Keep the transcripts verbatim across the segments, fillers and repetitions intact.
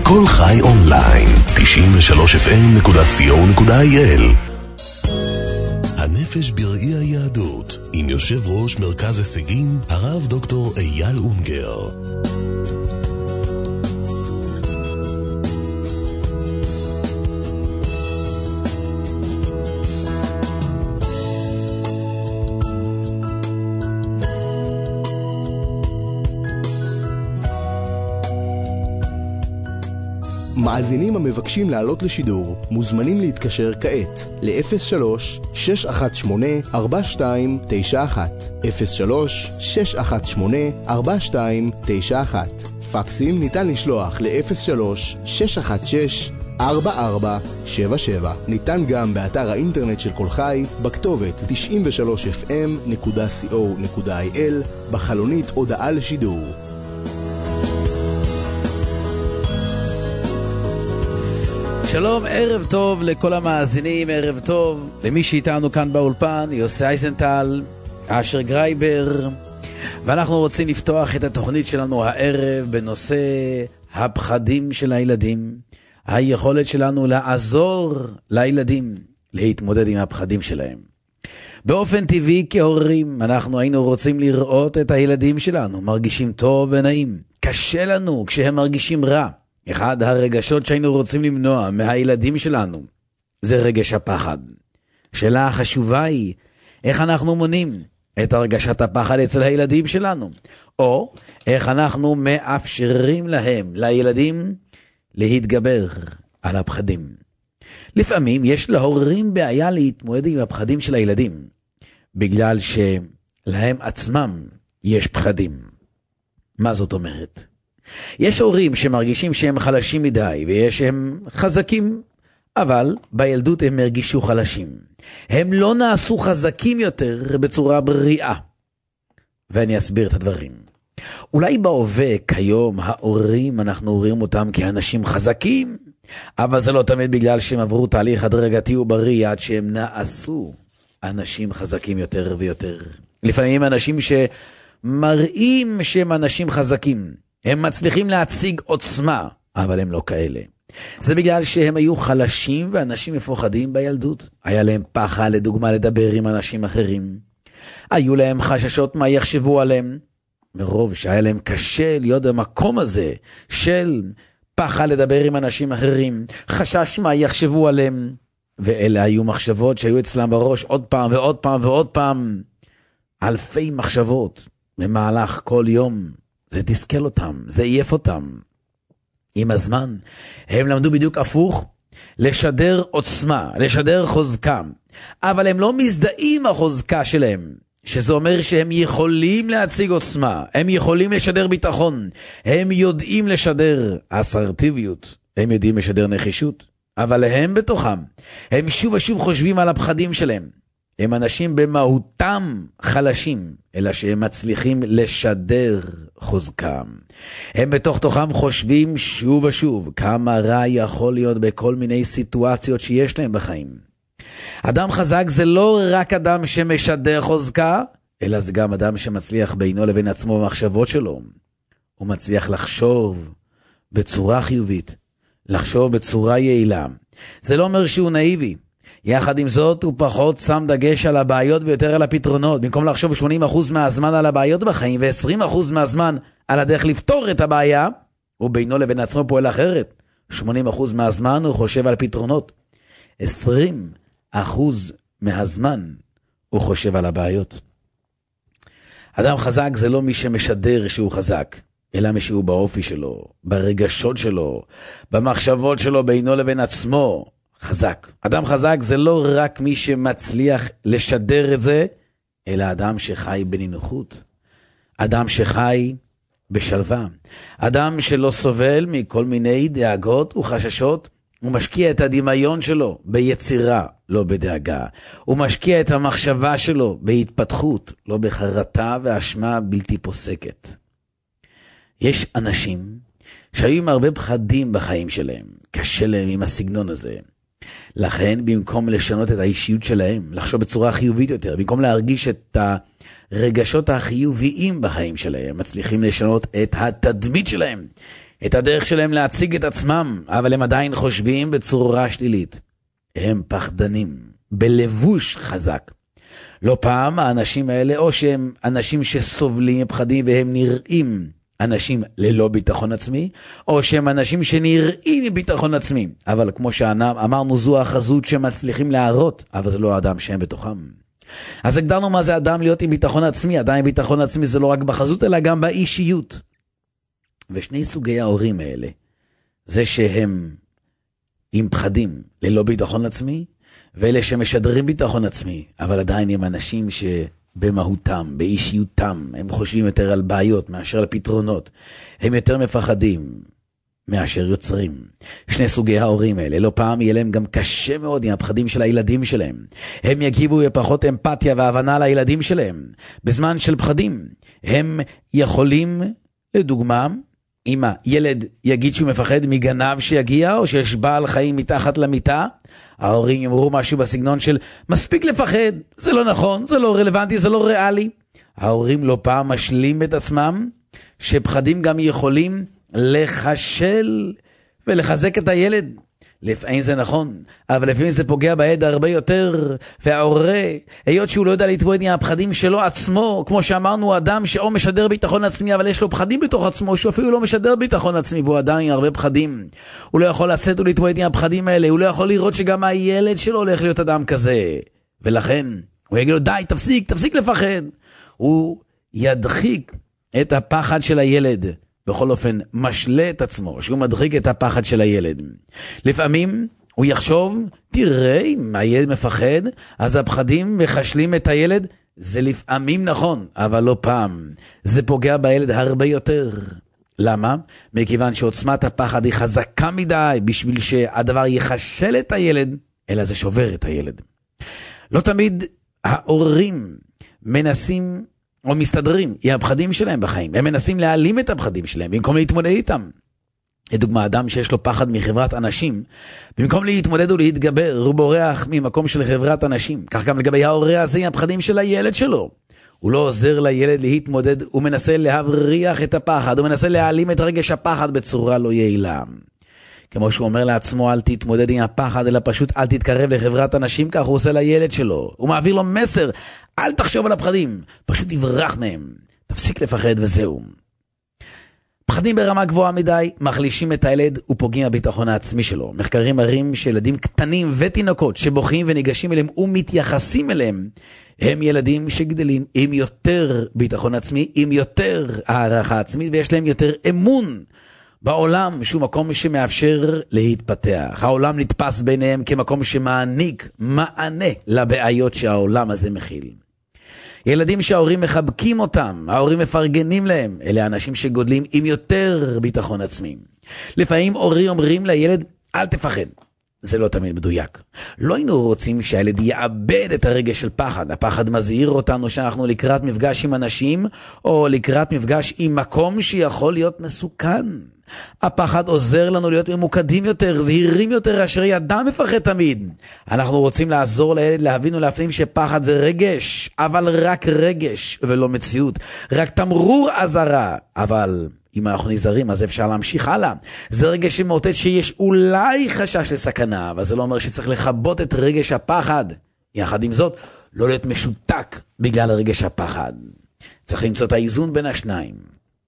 כל חי אונליין, תשעים ושלוש אף אם נקודה סי או נקודה איי אל. הנפש בראי היהדות, עם יושב ראש מרכז הישגים, הרב דוקטור אייל אונגר. מאזינים המבקשים לעלות לשידור מוזמנים להתקשר כעת ל-אפס שלוש שש אחת שמונה ארבע שתיים תשע אחת אפס שלוש שש אחת שמונה ארבע שתיים תשע אחת. פקסים ניתן לשלוח ל-אפס שלוש שש אחת שש ארבע ארבע שבע שבע. ניתן גם באתר האינטרנט של כל חי בכתובת תשעים ושלוש אף אם נקודה סי או נקודה איי אל בחלונית הודעה לשידור. שלום, ערב טוב לכל המאזינים, ערב טוב למי שאיתנו כאן באולפן, יוסי אייזנטל, אשר גרייבר, ואנחנו רוצים לפתוח את התוכנית שלנו הערב בנושא הפחדים של הילדים, היכולת שלנו לעזור לילדים להתמודד עם הפחדים שלהם. באופן טבעי כהורים אנחנו היינו רוצים לראות את הילדים שלנו מרגישים טוב ונעים. קשה לנו כשהם מרגישים רע. אחד הרגשות שהיינו רוצים למנוע מהילדים שלנו זה רגש הפחד. שאלה החשובה היא איך אנחנו מונעים את הרגשת הפחד אצל הילדים שלנו, או איך אנחנו מאפשרים להם, לילדים, להתגבר על הפחדים. לפעמים יש להורים בעיה להתמודד עם הפחדים של הילדים, בגלל שלהם עצמם יש פחדים. מה זאת אומרת? יש הורים שמרגישים שהם חלשים מדי, ויש שהם חזקים, אבל בילדות הם הרגישו חלשים. הם לא נעשו חזקים יותר בצורה בריאה. ואני אסביר את הדברים. אולי בהווה כיום ההורים אנחנו רואים אותם כאנשים חזקים, אבל זה לא תמיד בגלל שהם עברו תהליך הדרגתי ובריא עד שהם נעשו אנשים חזקים יותר ויותר. לפעמים אנשים שמראים שהם אנשים חזקים, הם מצליחים להציג עוצמה, אבל הם לא כאלה. זה בגלל שהם היו חלשים ואנשים מפוחדים בילדות. היה להם פחד לדוגמה לדבר עם אנשים אחרים. היו להם חששות מה יחשבו עליהם. מרוב שהיה להם קשה להיות במקום הזה של פחד לדבר עם אנשים אחרים. חשש מה יחשבו עליהם. ואלה היו מחשבות שהיו אצלם בראש עוד פעם ועוד פעם ועוד פעם. אלפי מחשבות במהלך כל יום. זה תסכל אותם, זה עייף אותם. עם הזמן, הם למדו בדיוק הפוך, לשדר עוצמה, לשדר חוזקה. אבל הם לא מזדהים החוזקה שלהם, שזה אומר שהם יכולים להציג עוצמה, הם יכולים לשדר ביטחון, הם יודעים לשדר אסרטיביות, הם יודעים לשדר נחישות. אבל הם בתוכם, הם שוב ושוב חושבים על הפחדים שלהם. הם אנשים במהותם חלשים, אלא שהם מצליחים לשדר חוזקם. הם בתוך תוכם חושבים שוב ושוב כמה רע יכול להיות בכל מיני סיטואציות שיש להם בחיים. אדם חזק זה לא רק אדם שמשדר חוזקה, אלא זה גם אדם שמצליח בינו לבין עצמו במחשבות שלו. הוא מצליח לחשוב בצורה חיובית, לחשוב בצורה יעילה. זה לא אומר שהוא נאיבי. יחד עם זאת הוא פחות שם דגש על הבעיות ויותר על הפתרונות. במקום לחשוב שמונים אחוז מהזמן על הבעיות בחיים ו-עשרים אחוז מהזמן על הדרך לפתור את הבעיה, הוא בינו לבין עצמו פועל אחרת. שמונים אחוז מהזמן הוא חושב על פתרונות. עשרים אחוז מהזמן הוא חושב על הבעיות. אדם חזק זה לא מי שמשדר שהוא חזק, אלא מי שהוא באופי שלו, ברגשות שלו, במחשבות שלו בינו לבין עצמו. חזק. אדם חזק זה לא רק מי שמצליח לשדר את זה, אלא אדם שחי בנינוחות. אדם שחי בשלווה. אדם שלא סובל מכל מיני דאגות וחששות. הוא משקיע את הדמיון שלו ביצירה, לא בדאגה. הוא משקיע את המחשבה שלו בהתפתחות, לא בחרטה ואשמה בלתי פוסקת. יש אנשים שהיו עם הרבה פחדים בחיים שלהם. קשה להם עם הסגנון הזה. לכן במקום לשנות את האישיות שלהם, לחשוב בצורה חיובית יותר, במקום להרגיש את הרגשות החיוביים בחיים שלהם, מצליחים לשנות את התדמית שלהם, את הדרך שלהם להציג את עצמם, אבל הם עדיין חושבים בצורה שלילית. הם פחדנים, בלבוש חזק. לא פעם האנשים האלה, או שהם אנשים שסובלים מפחדים והם נראים אנשים ללא ביטחון עצמי, או שהם אנשים שנראים מביטחון עצמי, אבל כמו שאמרנו, זו החזות שמצליחים להראות, אבל זה לא האדם שהם בתוכם. אז הגדרנו מה זה אדם להיות עם ביטחון עצמי. אדם עם ביטחון עצמי זה לא רק בחזות, אלא גם באישיות. ושני סוגי ההורים האלה, זה שהם עם פחדים ללא ביטחון עצמי, ואלה שמשדרים ביטחון עצמי, אבל עדיין הם אנשים שבמהותם, באישיותם, הם חושבים יותר על בעיות מאשר על פתרונות. הם יותר מפחדים מאשר יוצרים. שני סוגי ההורים האלה, לא פעם יהיה להם גם קשה מאוד עם הפחדים של הילדים שלהם. הם יגיבו בפחות אמפתיה והבנה לילדים שלהם. בזמן של פחדים, הם יכולים, לדוגמה, אם הילד יגיד שהוא מפחד מגנב שיגיע, או שיש בעל חיים מתחת למיטה, ההורים יאמרו משהו בסגנון של, מספיק לפחד, זה לא נכון, זה לא רלוונטי, זה לא ריאלי. ההורים לא פעם משלים את עצמם, שפחדים גם יכולים לחשל ולחזק את הילד. לפעמים זה נכון, אבל לפעמים זה פוגע בילד הרבה יותר, וההורה, היות שהוא לא יודע להתמודד עם הפחדים שלו עצמו, כמו שאמרנו, הוא אדם שאו משדר ביטחון עצמי, אבל יש לו פחדים בתוך עצמו, שהוא אפילו לא משדר ביטחון עצמי, והוא אדם עם הרבה פחדים. הוא לא יכול לשאת ולהתמודד עם הפחדים האלה, הוא לא יכול לראות שגם הילד שלו הולך להיות אדם כזה. ולכן, הוא יגיד לו, די, תפסיק, תפסיק לפחד. הוא ידחיק את הפחד של הילד. בכל אופן, משלה את עצמו, שהוא מדחיק את הפחד של הילד. לפעמים הוא יחשוב, תראה, אם הילד מפחד, אז הפחדים מחשלים את הילד. זה לפעמים נכון, אבל לא פעם. זה פוגע בילד הרבה יותר. למה? מכיוון שעוצמת הפחד היא חזקה מדי, בשביל שהדבר יחשל את הילד, אלא זה שובר את הילד. לא תמיד ההורים מנסים או מסתדרים עם הפחדים שלהם בחיים. הם מנסים להעלים את הפחדים שלהם, במקום להתמודד איתם. לדוגמה, אדם שיש לו פחד מחברת אנשים, במקום להתמודד ולהתגבר, הוא בורח ממקום של חברת אנשים. כך גם לגבי ההורה הזה עם הפחדים של הילד שלו. הוא לא עוזר לילד להתמודד, הוא מנסה להבריח את הפחד, הוא מנסה להעלים את רגש הפחד בצורה לא יעילה. כמו שהוא אומר לעצמו, אל תתמודד עם הפחד, אלא פשוט אל תתקרב לחברת אנשים, כך הוא עושה לילד שלו. הוא מעביר לו מסר, אל תחשוב על הפחדים, פשוט תברח מהם. תפסיק לפחד וזהו. פחדים ברמה גבוהה מדי מחלישים את הילד ופוגעים בביטחון העצמי שלו. מחקרים מראים שילדים קטנים ותינוקות שבוכים וניגשים אליהם ומתייחסים אליהם, הם ילדים שגדלים עם יותר ביטחון עצמי, עם יותר הערכה עצמית, ויש להם יותר אמון בעולם, שהוא מקום שמאפשר להתפתח. העולם נתפס ביניהם כמקום שמעניק מענה לבעיות שהעולם הזה מכיל. ילדים שההורים מחבקים אותם, ההורים מפרגנים להם, אלה אנשים שגודלים עם יותר ביטחון עצמי. לפעמים הורים אומרים לילד, אל תפחד. זה לא תמיד מדויק. לא היינו רוצים שהילד יאבד את הרגש של פחד. הפחד מזהיר אותנו שאנחנו לקראת מפגש עם אנשים, או לקראת מפגש עם מקום שיכול להיות מסוכן. הפחד עוזר לנו להיות ממוקדים יותר, זהירים יותר, אשר ידם מפחד תמיד. אנחנו רוצים לעזור לילד להבין ולהפנים שפחד זה רגש, אבל רק רגש ולא מציאות. רק תמרור אזהרה, אבל אם אנחנו נזהרים, אז אפשר להמשיך הלאה. זה רגש שמאותת שיש אולי חשש לסכנה, אבל זה לא אומר שצריך לחבות את רגש הפחד. יחד עם זאת, לא להיות משותק בגלל רגש הפחד. צריך למצוא את האיזון בין השניים.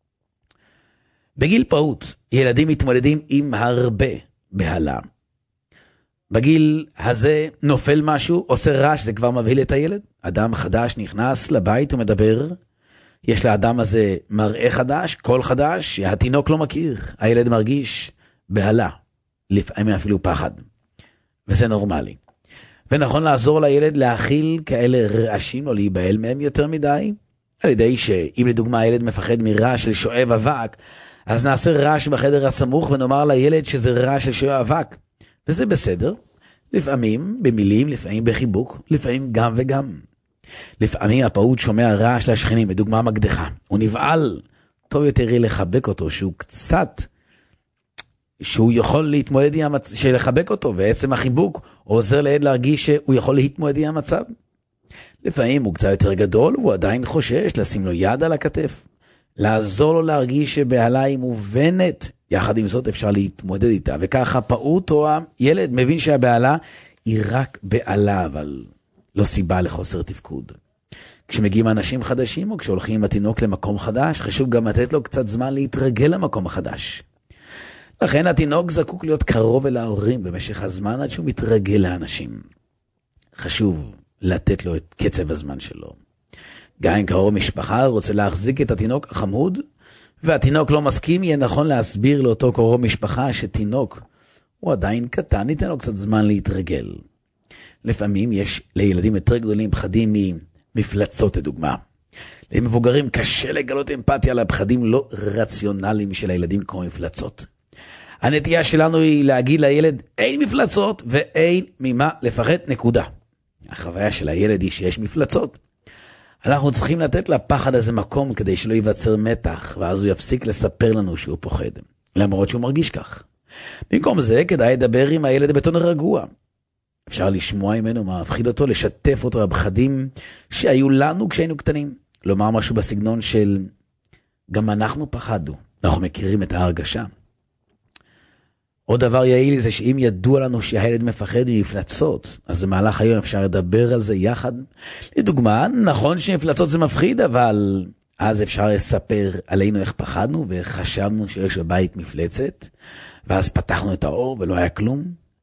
בגיל פעוט, ילדים מתמודדים עם הרבה בהלה. בגיל הזה נופל משהו, עושה רעש, זה כבר מבהיל את הילד. אדם חדש נכנס לבית ומדבר, יש לאדם הזה מראה חדש, קול חדש, שהתינוק לא מכיר. הילד מרגיש בהלה, לפעמים אפילו פחד. וזה נורמלי. ונכון לעזור לילד להכיל כאלה רעשים או להיבהל מהם יותר מדי, על ידי שאם לדוגמה הילד מפחד מרעש של שואב אבק, אז נעשה רעש בחדר הסמוך ונאמר לילד שזה רעש של שואב אבק. וזה בסדר. לפעמים במילים, לפעמים בחיבוק, לפעמים גם וגם. לפעמים הפעוט שומע רעש לשכנים, בדוגמה מקדחה. הוא נבעל, טוב יותר יהיה לחבק אותו, שהוא קצת, שהוא יכול להתמודד עם המצב, שלחבק אותו, ועצם החיבוק עוזר לילד להרגיש שהוא יכול להתמודד עם המצב. לפעמים הוא קצת יותר גדול, הוא עדיין חושש, לשים לו יד על הכתף. לעזור לו להרגיש שבהלה היא מובנת, יחד עם זאת אפשר להתמודד איתה, וככה פעוט או הילד מבין שהבעלה היא רק בעלה, אבל לא סיבה לחוסר תפקוד. כשמגיעים אנשים חדשים או כשהולכים עם התינוק למקום חדש, חשוב גם לתת לו קצת זמן להתרגל למקום החדש. לכן התינוק זקוק להיות קרוב אל ההורים במשך הזמן עד שהוא מתרגל לאנשים. חשוב לתת לו את קצב הזמן שלו. גם אם קרוב משפחה רוצה להחזיק את התינוק החמוד, והתינוק לא מסכים, יהיה נכון להסביר לאותו קרוב משפחה שתינוק הוא עדיין קטן, ניתן לו קצת זמן להתרגל. לפעמים יש לילדים יותר גדולים פחדים ממפלצות לדוגמה. למבוגרים קשה לגלות אמפתיה לפחדים לא רציונליים של הילדים כמו מפלצות. הנטייה שלנו היא להגיד לילד אין מפלצות ואין ממה לפחד, נקודה. החוויה של הילד היא שיש מפלצות. אנחנו צריכים לתת לפחד הזה מקום כדי שלא ייווצר מתח, ואז הוא יפסיק לספר לנו שהוא פוחד, למרות שהוא מרגיש כך. במקום זה כדאי לדבר עם הילד בטון רגוע. אפשר לשמוע ממנו מה מפחיד אותו, לשתף אותו בפחדים שהיו לנו כשהיינו קטנים. לומר משהו בסגנון של גם אנחנו פחדנו, אנחנו מכירים את ההרגשה. עוד דבר יעיל זה שאם ידוע לנו שהילד מפחד ממפלצות, אז במהלך היום אפשר לדבר על זה יחד. לדוגמה, נכון שמפלצות זה מפחיד, אבל אז אפשר לספר עלינו איך פחדנו וחשבנו שיש בבית מפלצת, ואז פתחנו את האור ולא היה כלום.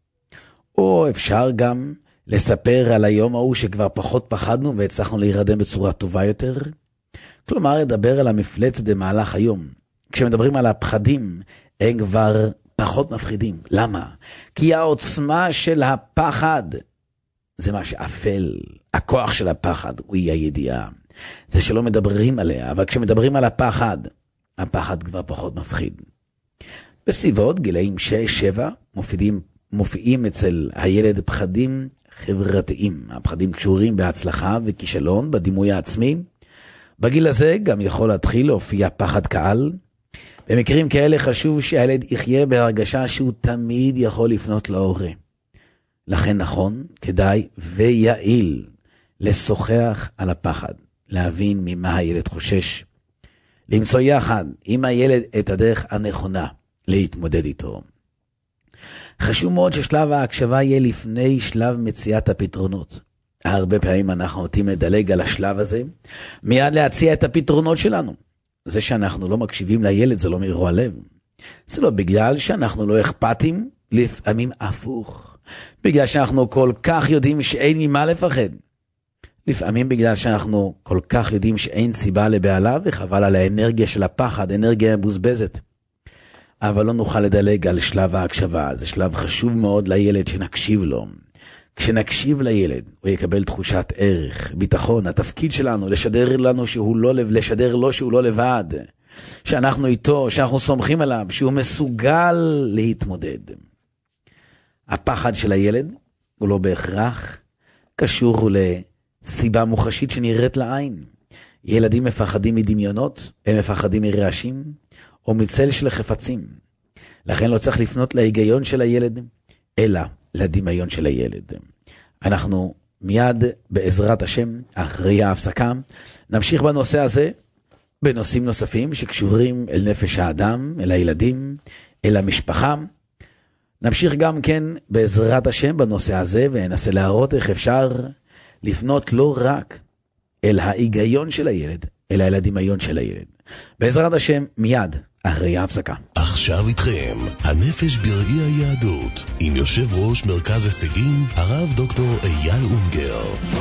או אפשר גם לספר על היום ההוא שכבר פחות פחדנו והצלחנו להירדם בצורה טובה יותר. כלומר, לדבר על המפלצת במהלך היום. כשמדברים על הפחדים, הם כבר פחות מפחידים. למה? כי העוצמה של הפחד זה מה שאפל. הכוח של הפחד הוא הידיעה. זה שלא מדברים עליה, אבל כשמדברים על הפחד, הפחד כבר פחות מפחיד. בסביבות גילאים שש שבע מופיעים, מופיעים אצל הילד פחדים חברתיים. הפחדים קשורים בהצלחה וכישלון, בדימוי העצמי. בגיל הזה גם יכול להתחיל להופיע פחד קהל. במקרים כאלה חשוב שהילד יחיה בהרגשה שהוא תמיד יכול לפנות להורה. לכן נכון, כדאי ויעיל לשוחח על הפחד, להבין ממה הילד חושש, למצוא יחד עם הילד את הדרך הנכונה להתמודד איתו. חשוב מאוד ששלב ההקשבה יהיה לפני שלב מציאת הפתרונות. הרבה פעמים אנחנו נוטים לדלג על השלב הזה, מיד להציע את הפתרונות שלנו. זה שאנחנו לא מקשיבים לילד זה לא מרוע לב. זה לא בגלל שאנחנו לא אכפתים, לפעמים הפוך. בגלל שאנחנו כל כך יודעים שאין ממה לפחד. לפעמים בגלל שאנחנו כל כך יודעים שאין סיבה לבעלה וחבל על האנרגיה של הפחד, אנרגיה מבוזבזת. אבל לא נוכל לדלג על שלב ההקשבה. זה שלב חשוב מאוד לילד שנקשיב לו. כשנקשיב לילד, הוא יקבל תחושת ערך, ביטחון. התפקיד שלנו לשדר לנו שהוא לא לב, לשדר לו שהוא לא לבד, שאנחנו איתו, שאנחנו סומכים עליו, שהוא מסוגל להתמודד. הפחד של הילד הוא לא בהכרח קשור לסיבה מוחשית שנראית לעין. ילדים מפחדים מדמיונות, הם מפחדים מרעשים או מצל של חפצים. לכן לא צריך לפנות להיגיון של הילד, אלא לדמיון של הילד. אנחנו מיד בעזרת השם, אחרי ההפסקה, נמשיך בנושא הזה, בנושאים נוספים שקשורים אל נפש האדם, אל הילדים, אל המשפחה. נמשיך גם כן בעזרת השם בנושא הזה, וננסה להראות איך אפשר לפנות לא רק אל ההיגיון של הילד, אלא אל הדמיון של הילד. בעזרת השם, מיד אחרי ההפסקה. עכשיו איתכם, הנפש ברגעי היהדות, עם יושב ראש מרכז הישגים, הרב דוקטור אייל אונגר.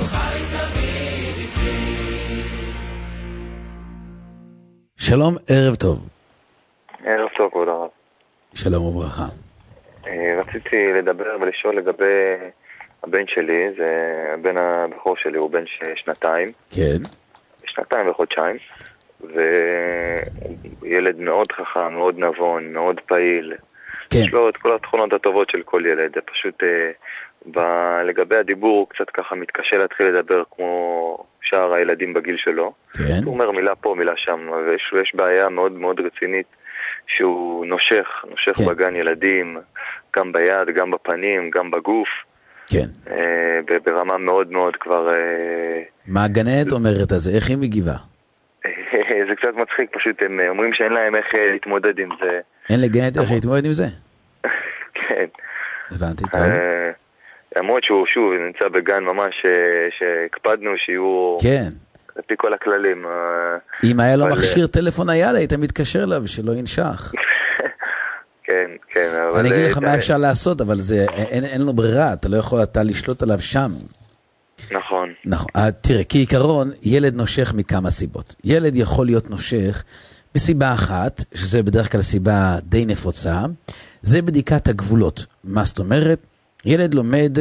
שלום, ערב טוב. ערב טוב, כבוד הרב. שלום וברכה. רציתי לדבר ולשאול לגבי הבן שלי, זה הבן הבכור שלי, הוא בן שנתיים. כן. שנתיים וחודשיים. וילד מאוד חכם, מאוד נבון, מאוד פעיל. כן. יש לו את כל התכונות הטובות של כל ילד. זה פשוט, ב... לגבי הדיבור, הוא קצת ככה מתקשה להתחיל לדבר כמו שאר הילדים בגיל שלו. כן. הוא אומר מילה פה, מילה שם, ויש יש בעיה מאוד מאוד רצינית שהוא נושך, נושך כן. בגן ילדים, גם ביד, גם בפנים, גם בגוף. כן. אה, ברמה מאוד מאוד כבר... אה... מה הגננת אומרת הזה? איך היא מגיבה? זה קצת מצחיק, פשוט הם אומרים שאין להם איך להתמודד עם זה. אין לגנת איך להתמודד עם זה? כן. הבנתי, טוב. למרות שהוא שוב נמצא בגן ממש שהקפדנו שיהיו... כן. לפי כל הכללים. אם היה לו מכשיר טלפון נייד, היית מתקשר אליו שלא ינשך. כן, כן. אני אגיד לך מה אפשר לעשות, אבל אין לו ברירה, אתה לא יכול אתה לשלוט עליו שם. נכון. נכון. תראה, כעיקרון, ילד נושך מכמה סיבות. ילד יכול להיות נושך בסיבה אחת, שזה בדרך כלל סיבה די נפוצה, זה בדיקת הגבולות. מה זאת אומרת? ילד לומד,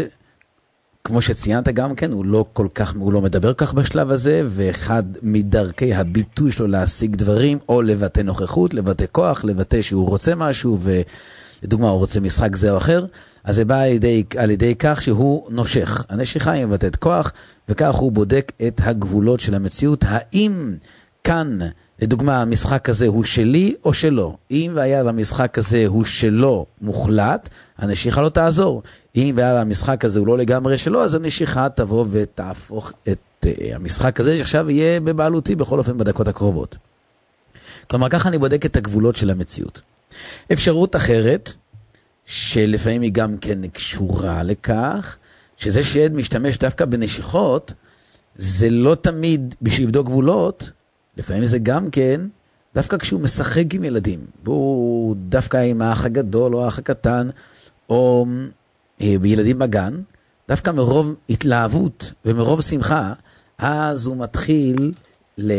כמו שציינת גם כן, הוא לא כל כך, הוא לא מדבר כך בשלב הזה, ואחד מדרכי הביטוי שלו להשיג דברים, או לבטא נוכחות, לבטא כוח, לבטא שהוא רוצה משהו, ולדוגמה הוא רוצה משחק זה או אחר, אז זה בא על ידי, על ידי כך שהוא נושך. הנשיכה היא מבטאת כוח, וכך הוא בודק את הגבולות של המציאות. האם כאן, לדוגמה, המשחק הזה הוא שלי או שלו? אם והיה במשחק הזה הוא שלו מוחלט, הנשיכה לא תעזור. אם והיה במשחק הזה הוא לא לגמרי שלו, אז הנשיכה תבוא ותהפוך את uh, המשחק הזה, שעכשיו יהיה בבעלותי בכל אופן בדקות הקרובות. כלומר, ככה אני בודק את הגבולות של המציאות. אפשרות אחרת, שלפעמים היא גם כן קשורה לכך, שזה שילד משתמש דווקא בנשיכות, זה לא תמיד בשביל לבדוק גבולות, לפעמים זה גם כן, דווקא כשהוא משחק עם ילדים, והוא דווקא עם האח הגדול או האח הקטן, או אה, בילדים בגן, דווקא מרוב התלהבות ומרוב שמחה, אז הוא מתחיל ל...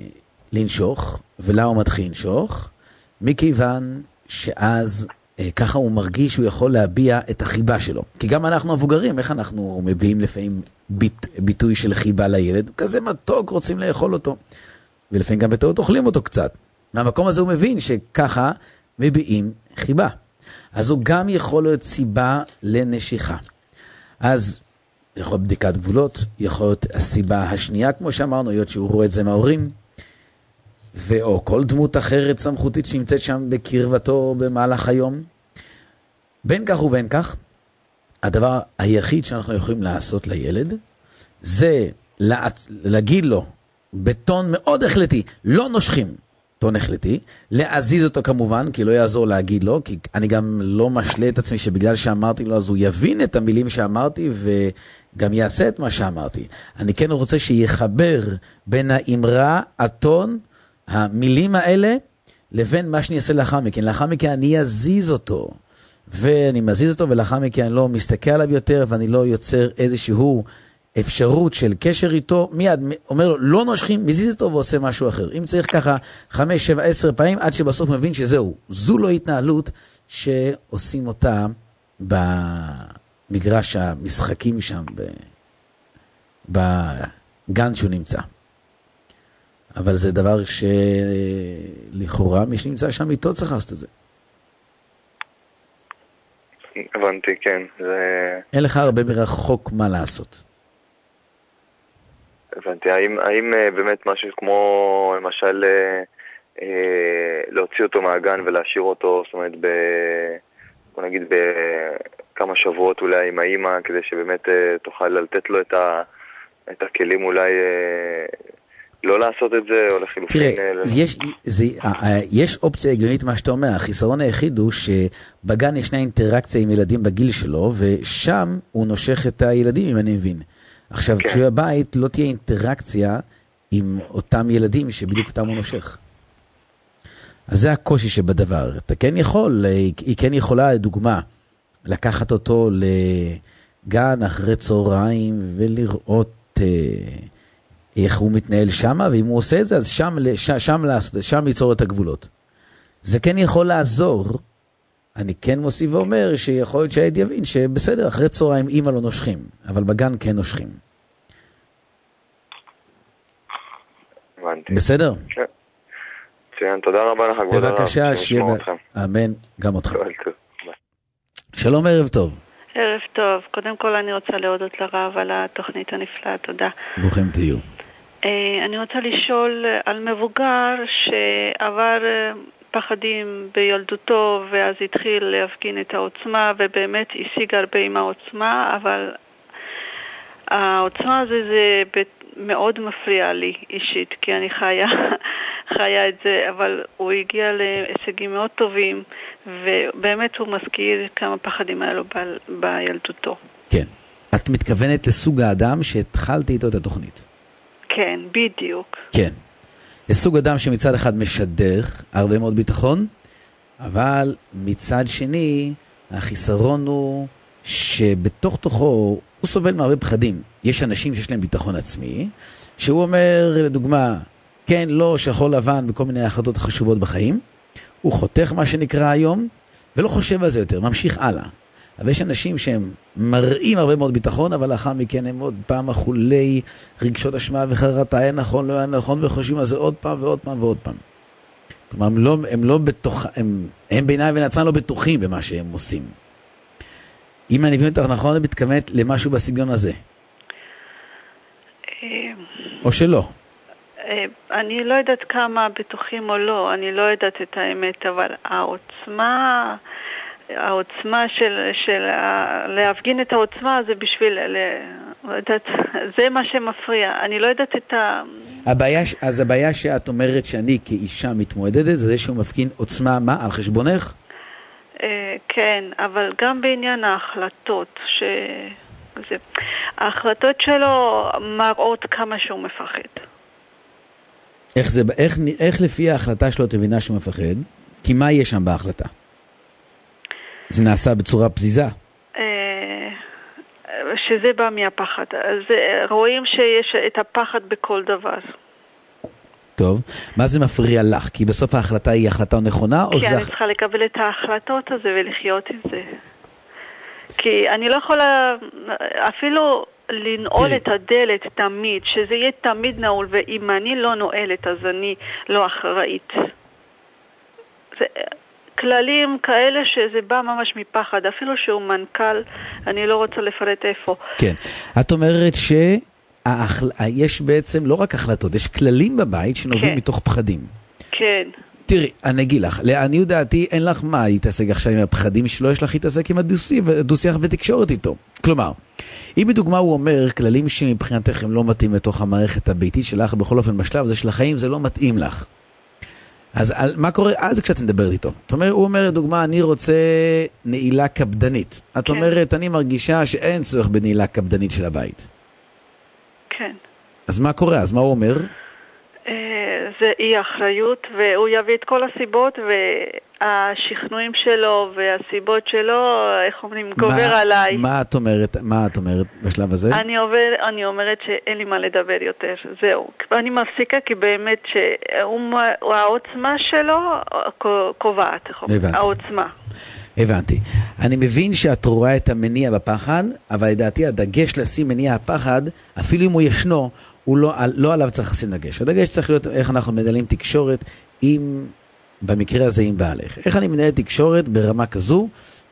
לנשוך, ולמה הוא מתחיל לנשוך? מכיוון שאז אה, ככה הוא מרגיש שהוא יכול להביע את החיבה שלו. כי גם אנחנו מבוגרים, איך אנחנו מביאים לפעמים ביט, ביטוי של חיבה לילד? כזה מתוק, רוצים לאכול אותו. ולפעמים גם בטעות אוכלים אותו קצת. מהמקום הזה הוא מבין שככה מביעים חיבה. אז הוא גם יכול להיות סיבה לנשיכה. אז יכול להיות בדיקת גבולות, יכול להיות הסיבה השנייה, כמו שאמרנו, להיות שהוא רואה את זה מההורים, ואו כל דמות אחרת סמכותית שנמצאת שם בקרבתו במהלך היום. בין כך ובין כך, הדבר היחיד שאנחנו יכולים לעשות לילד, זה לה, להגיד לו, בטון מאוד החלטי, לא נושכים, טון החלטי, להזיז אותו כמובן, כי לא יעזור להגיד לו, כי אני גם לא משלה את עצמי שבגלל שאמרתי לו, אז הוא יבין את המילים שאמרתי, וגם יעשה את מה שאמרתי. אני כן רוצה שיחבר בין האמרה, הטון, המילים האלה, לבין מה שאני אעשה לאחר מכן. לאחר מכן אני אזיז אותו, ואני מזיז אותו, ולאחר מכן אני לא מסתכל עליו יותר, ואני לא יוצר איזשהו אפשרות של קשר איתו, מיד אומר לו, לא נושכים, מזיז אותו ועושה משהו אחר. אם צריך ככה חמש, שבע, עשר פעמים, עד שבסוף מבין שזהו, זו לא התנהלות שעושים אותה במגרש המשחקים שם, בגן שהוא נמצא. אבל זה דבר שלכאורה מי שנמצא שם איתו צריך לעשות את זה. הבנתי, כן. זה... אין לך הרבה מרחוק מה לעשות. הבנתי, האם, האם באמת משהו כמו, למשל, אה, להוציא אותו מהגן ולהשאיר אותו, זאת אומרת, ב, בוא נגיד, בכמה שבועות אולי עם האמא, כדי שבאמת אה, תוכל לתת לו את, ה, את הכלים אולי אה, לא לעשות את זה, או לחילופין... תראה, אה, יש, זה, יש אופציה הגיונית מה שאתה אומר, החיסרון היחיד הוא שבגן ישנה אינטראקציה עם ילדים בגיל שלו, ושם הוא נושך את הילדים, אם אני מבין. עכשיו, כן. כשהוא הבית, לא תהיה אינטראקציה עם אותם ילדים שבדיוק אותם הוא נושך. אז זה הקושי שבדבר. אתה כן יכול, היא כן יכולה, לדוגמה, לקחת אותו לגן אחרי צהריים ולראות אה, איך הוא מתנהל שם, ואם הוא עושה את זה, אז שם, שם, שם, לעשות, שם ליצור את הגבולות. זה כן יכול לעזור. אני כן מוסיף ואומר שיכול להיות שהילד יבין שבסדר, אחרי צהריים אמא לא נושכים, אבל בגן כן נושכים. הבנתי. בסדר? כן. ציין, תודה רבה לך, כבוד הרב. בבקשה, שיהיה... אמן, גם אותך. שלום, ערב טוב. ערב טוב. קודם כל אני רוצה להודות לרב על התוכנית הנפלאה, תודה. ברוכים תהיו. אני רוצה לשאול על מבוגר שעבר... פחדים בילדותו, ואז התחיל להפגין את העוצמה, ובאמת השיג הרבה עם העוצמה, אבל העוצמה הזה זה מאוד מפריע לי אישית, כי אני חיה חיה את זה, אבל הוא הגיע להישגים מאוד טובים, ובאמת הוא מזכיר כמה פחדים האלו ב- בילדותו. כן. את מתכוונת לסוג האדם שהתחלתי איתו את התוכנית. כן, בדיוק. כן. לסוג אדם שמצד אחד משדר הרבה מאוד ביטחון, אבל מצד שני, החיסרון הוא שבתוך תוכו הוא סובל מהרבה פחדים. יש אנשים שיש להם ביטחון עצמי, שהוא אומר, לדוגמה, כן, לא, שחור לבן בכל מיני החלטות חשובות בחיים, הוא חותך מה שנקרא היום, ולא חושב על זה יותר, ממשיך הלאה. אבל יש אנשים שהם מראים הרבה מאוד ביטחון, אבל לאחר מכן הם עוד פעם אכולי רגשות אשמה וחרטה, היה נכון, לא היה נכון, וחושבים על זה עוד פעם ועוד פעם ועוד פעם. כלומר, הם לא, הם לא בתוך, הם, הם בעיניי ונעצמם לא בטוחים במה שהם עושים. אם אני מבין אותך נכון, אני מתכוונת למשהו בסגנון הזה. או שלא. אני לא יודעת כמה בטוחים או לא, אני לא יודעת את האמת, אבל העוצמה, העוצמה של, של להפגין את העוצמה זה בשביל, לא יודעת, זה מה שמפריע. אני לא יודעת את ה... הבעיה, אז הבעיה שאת אומרת שאני כאישה מתמודדת, זה שהוא מפגין עוצמה, מה? על חשבונך? כן, אבל גם בעניין ההחלטות, ש... זה... ההחלטות שלו מראות כמה שהוא מפחד. איך, זה, איך, איך לפי ההחלטה שלו תבינה שהוא מפחד? כי מה יש שם בהחלטה? זה נעשה בצורה פזיזה? שזה בא מהפחד. אז רואים שיש את הפחד בכל דבר. טוב, מה זה מפריע לך? כי בסוף ההחלטה היא החלטה נכונה? או כי זה... אני צריכה לקבל את ההחלטות הזה ולחיות עם זה. כי אני לא יכולה אפילו לנעול את הדלת תמיד, שזה יהיה תמיד נעול, ואם אני לא נועלת אז אני לא אחראית. זה כללים כאלה שזה בא ממש מפחד, אפילו שהוא מנכ"ל, אני לא רוצה לפרט איפה. כן, את אומרת ש... יש בעצם לא רק החלטות, יש כללים בבית שנובעים כן. מתוך פחדים. כן. תראי, אני אגיד לך, לעניות דעתי אין לך מה להתעסק עכשיו עם הפחדים שלו, יש לך להתעסק עם הדו-שיח ותקשורת איתו. כלומר, אם בדוגמה הוא אומר כללים שמבחינתך הם לא מתאים לתוך המערכת הביתית שלך, בכל אופן בשלב הזה של החיים זה לא מתאים לך. אז על, מה קורה אז כשאת מדברת איתו? זאת אומרת, הוא אומר, דוגמה, אני רוצה נעילה קפדנית. את כן. אומרת, אני מרגישה שאין צורך בנעילה קפדנית של הבית. כן. אז מה קורה? אז מה הוא אומר? זה אי אחריות, והוא יביא את כל הסיבות, והשכנועים שלו והסיבות שלו, איך אומרים, גובר מה, עליי. מה את אומרת, מה את אומרת בשלב הזה? אני, עובר, אני אומרת שאין לי מה לדבר יותר, זהו. אני מפסיקה כי באמת שהעוצמה שלו קובעת, העוצמה. הבנתי. אני מבין שאת רואה את המניע בפחד, אבל לדעתי הדגש לשים מניע הפחד, אפילו אם הוא ישנו, הוא לא, לא עליו צריך לשים דגש. הדגש צריך להיות איך אנחנו מנהלים תקשורת עם, במקרה הזה עם בעלך. איך אני מנהל תקשורת ברמה כזו,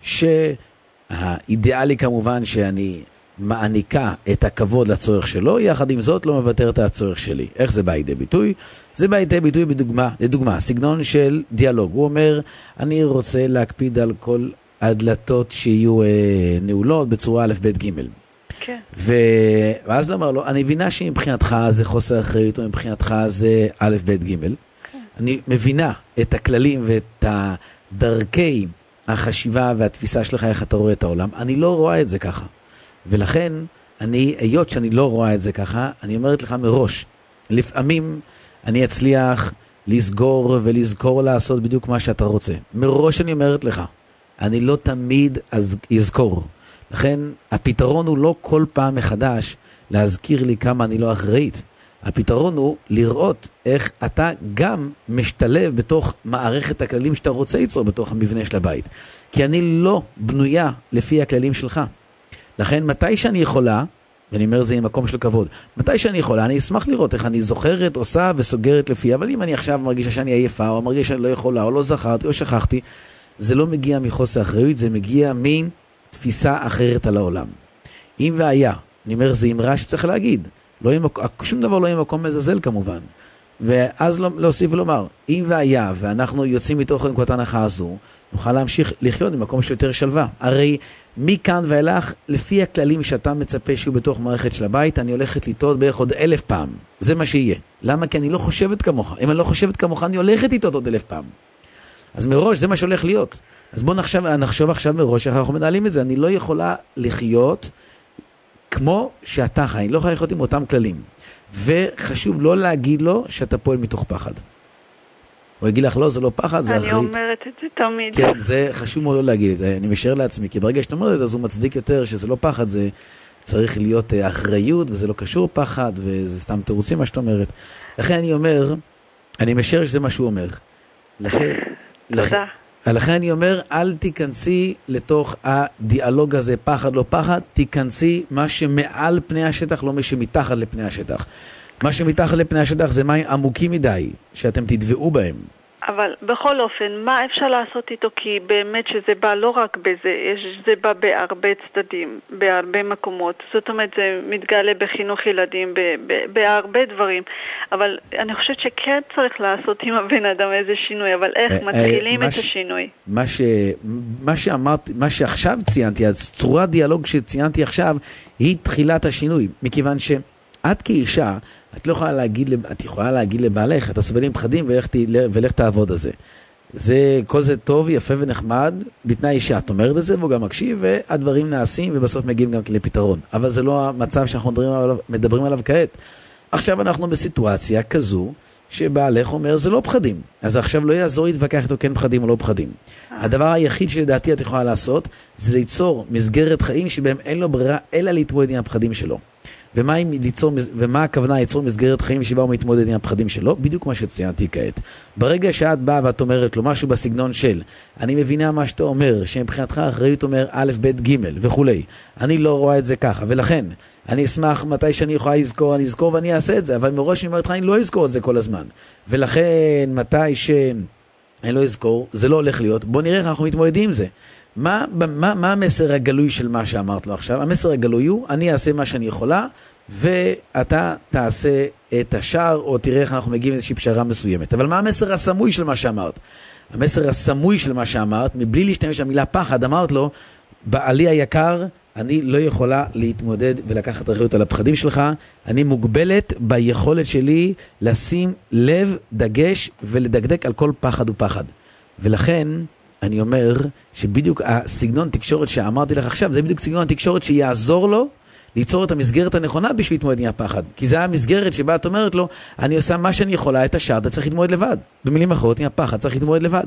שהאידיאלי כמובן שאני מעניקה את הכבוד לצורך שלו, יחד עם זאת לא מוותר את הצורך שלי. איך זה בא לידי ביטוי? זה בא לידי ביטוי בדוגמה, לדוגמה, סגנון של דיאלוג. הוא אומר, אני רוצה להקפיד על כל הדלתות שיהיו אה, נעולות בצורה א' ב' ג'. כן. ו... ואז לא אומר לו, אני מבינה שמבחינתך זה חוסר אחריות, או מבחינתך זה א' ב' ג'. כן. אני מבינה את הכללים ואת הדרכי החשיבה והתפיסה שלך, איך אתה רואה את העולם. אני לא רואה את זה ככה. ולכן, אני, היות שאני לא רואה את זה ככה, אני אומרת לך מראש, לפעמים אני אצליח לסגור ולזכור לעשות בדיוק מה שאתה רוצה. מראש אני אומרת לך, אני לא תמיד אז אזכור. לכן, הפתרון הוא לא כל פעם מחדש להזכיר לי כמה אני לא אחראית. הפתרון הוא לראות איך אתה גם משתלב בתוך מערכת הכללים שאתה רוצה ליצור בתוך המבנה של הבית. כי אני לא בנויה לפי הכללים שלך. לכן, מתי שאני יכולה, ואני אומר זה עם מקום של כבוד, מתי שאני יכולה, אני אשמח לראות איך אני זוכרת, עושה וסוגרת לפי, אבל אם אני עכשיו מרגישה שאני עייפה, או מרגישה שאני לא יכולה, או לא זכרתי, או שכחתי, זה לא מגיע מחוסר אחריות, זה מגיע מתפיסה אחרת על העולם. אם והיה, אני אומר, זה אמרה שצריך להגיד, לא עם, שום דבר לא עם מקום מזזל כמובן. ואז להוסיף ולומר, אם והיה, ואנחנו יוצאים מתוך נקודת ההנחה הזו, נוכל להמשיך לחיות במקום של יותר שלווה. הרי מכאן ואילך, לפי הכללים שאתה מצפה שהוא בתוך מערכת של הבית, אני הולכת לטעות בערך עוד אלף פעם. זה מה שיהיה. למה? כי אני לא חושבת כמוך. אם אני לא חושבת כמוך, אני הולכת לטעות עוד אלף פעם. אז מראש זה מה שהולך להיות. אז בואו נחשב, נחשוב עכשיו מראש, אנחנו מנהלים את זה. אני לא יכולה לחיות כמו שאתה חי. אני לא יכולה לחיות עם אותם כללים. וחשוב לא להגיד לו שאתה פועל מתוך פחד. הוא יגיד לך, לא, זה לא פחד, זה אחרית. אני אומרת את זה תמיד. כן, זה חשוב מאוד לא להגיד את זה. אני משאר לעצמי, כי ברגע שאתה אומרת את זה, אז הוא מצדיק יותר שזה לא פחד, זה צריך להיות אחריות, וזה לא קשור פחד, וזה סתם תירוצים מה שאתה אומרת. לכן אני אומר, אני משאר שזה מה שהוא אומר. לכן, תודה. לכן אני אומר, אל תיכנסי לתוך הדיאלוג הזה, פחד לא פחד, תיכנסי מה שמעל פני השטח, לא מה שמתחת לפני השטח. מה שמתחת לפני השטח זה מים עמוקים מדי, שאתם תדבעו בהם. אבל בכל אופן, מה אפשר לעשות איתו? כי באמת שזה בא לא רק בזה, זה בא בהרבה צדדים, בהרבה מקומות. זאת אומרת, זה מתגלה בחינוך ילדים, בהרבה דברים. אבל אני חושבת שכן צריך לעשות עם הבן אדם איזה שינוי, אבל איך מתחילים את השינוי? מה שאמרת, מה שעכשיו ציינתי, הצורת דיאלוג שציינתי עכשיו, היא תחילת השינוי, מכיוון ש... את כאישה, את לא יכולה להגיד, את יכולה להגיד לבעלך, אתה סובל עם פחדים ולך, ולך תעבוד על זה. זה, כל זה טוב, יפה ונחמד, בתנאי שאת אומרת את זה, והוא גם מקשיב, והדברים נעשים, ובסוף מגיעים גם לפתרון. אבל זה לא המצב שאנחנו מדברים עליו, מדברים עליו כעת. עכשיו אנחנו בסיטואציה כזו, שבעלך אומר, זה לא פחדים. אז עכשיו לא יעזור להתווכח איתו כן פחדים או לא פחדים. הדבר היחיד שלדעתי את יכולה לעשות, זה ליצור מסגרת חיים שבהם אין לו ברירה, אלא להתמודד עם הפחדים שלו. ומה, ליצור, ומה הכוונה ליצור מסגרת חיים שבה הוא מתמודד עם הפחדים שלו? בדיוק מה שציינתי כעת. ברגע שאת באה ואת אומרת לו משהו בסגנון של, אני מבינה מה שאתה אומר, שמבחינתך אחריות אומר א', ב', ג' וכו'. אני לא רואה את זה ככה, ולכן אני אשמח מתי שאני יכולה לזכור, אני אזכור ואני אעשה את זה, אבל מראש אני אומרת לך, אני לא אזכור את זה כל הזמן. ולכן מתי שאני לא אזכור, זה לא הולך להיות. בוא נראה איך אנחנו מתמודדים עם זה. מה, מה, מה המסר הגלוי של מה שאמרת לו עכשיו? המסר הגלוי הוא, אני אעשה מה שאני יכולה, ואתה תעשה את השאר, או תראה איך אנחנו מגיעים לאיזושהי פשרה מסוימת. אבל מה המסר הסמוי של מה שאמרת? המסר הסמוי של מה שאמרת, מבלי להשתמש במילה פחד, אמרת לו, בעלי היקר, אני לא יכולה להתמודד ולקחת אחריות על הפחדים שלך, אני מוגבלת ביכולת שלי לשים לב, דגש ולדקדק על כל פחד ופחד. ולכן, אני אומר שבדיוק הסגנון תקשורת שאמרתי לך עכשיו, זה בדיוק סגנון התקשורת שיעזור לו ליצור את המסגרת הנכונה בשביל להתמודד עם הפחד. כי זה המסגרת שבה את אומרת לו, אני עושה מה שאני יכולה, את השאר, אתה צריך להתמודד לבד. במילים אחרות, עם הפחד צריך להתמודד לבד.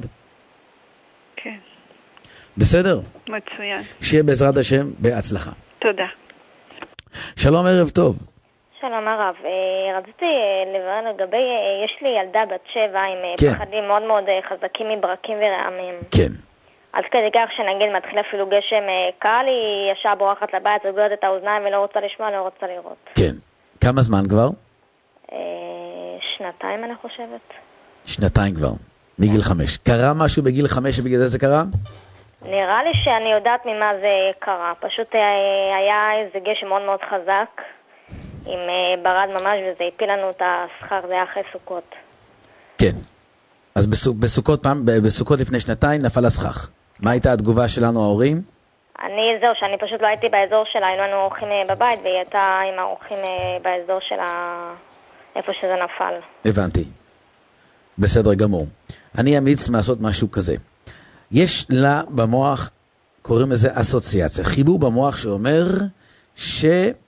כן. בסדר? מצוין. שיהיה בעזרת השם בהצלחה. תודה. שלום, ערב טוב. שלום הרב, רציתי לברר לגבי, יש לי ילדה בת שבע עם כן. פחדים מאוד מאוד חזקים מברקים ורעמים. כן. עד כדי כך שנגיד מתחיל אפילו גשם קל, היא ישר בורחת לבית, סוגרת את האוזניים ולא רוצה לשמוע, לא רוצה לראות. כן. כמה זמן כבר? שנתיים אני חושבת. שנתיים כבר, מגיל חמש. קרה משהו בגיל חמש שבגלל זה זה קרה? נראה לי שאני יודעת ממה זה קרה. פשוט היה איזה גשם מאוד מאוד חזק. עם ברד ממש, וזה הפיל לנו את השכר, זה היה אחרי סוכות. כן. אז בסוכות פעם, בסוכות לפני שנתיים נפל הסכך. מה הייתה התגובה שלנו ההורים? אני, זהו, שאני פשוט לא הייתי באזור שלה, היינו לנו אורחים בבית, והיא הייתה עם האורחים באזור שלה, איפה שזה נפל. הבנתי. בסדר גמור. אני אמליץ לעשות משהו כזה. יש לה במוח, קוראים לזה אסוציאציה, חיבור במוח שאומר ש...